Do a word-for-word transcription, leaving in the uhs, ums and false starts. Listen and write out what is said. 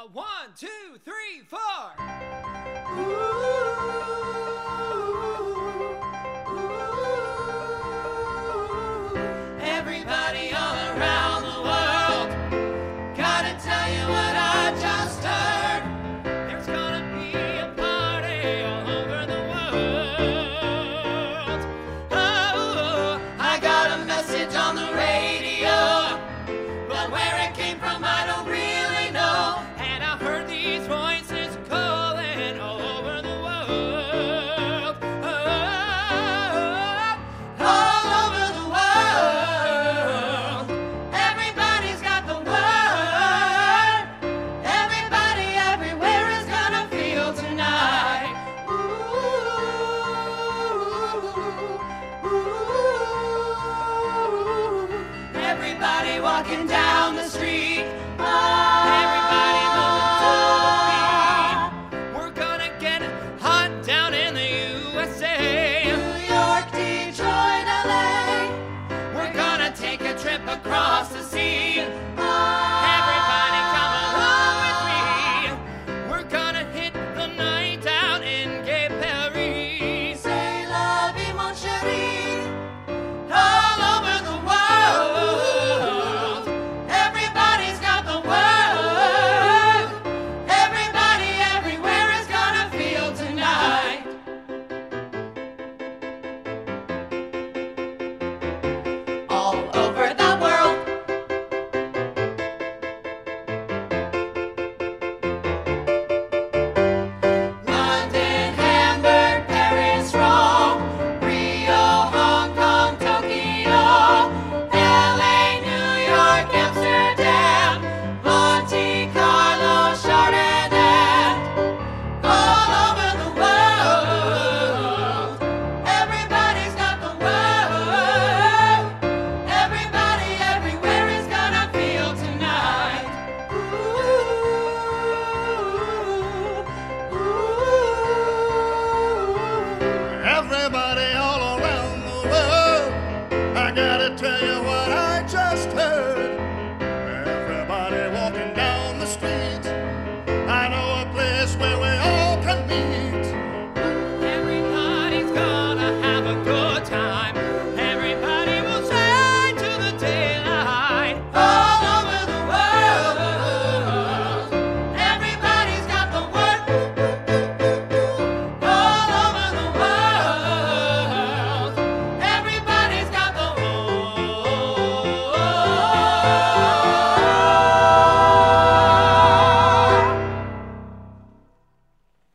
one, two, three, four. Ooh, ooh, everybody all around the world, gotta tell you what I just heard. There's gonna be a party all over the world. Oh, I got a message on the radio, but where it came from I don't really know. And I heard these voices calling all over the world. Oh, all over the world. Everybody's got the word. Everybody everywhere is gonna feel tonight. Ooh, ooh. Everybody walking down the street. Everybody moving to the beat. We're gonna get hot down in the U S A. New York, Detroit, L A. We're gonna take a trip across the sea. Everybody come along with me. We're gonna hit the night out in Gay Paris. C'est la vie, mon chéri. All over the world. Everybody's got the word. Everybody everywhere is gonna feel tonight. All over the world. London, Hamburg, Paris, Rome, Rio, Hong Kong, Tokyo, L A, New York, Amsterdam, Monte Carlo, Chardonnay. All over the world. Everybody's got the word. Everybody everywhere is gonna feel tonight. Ooh, ooh. Everybody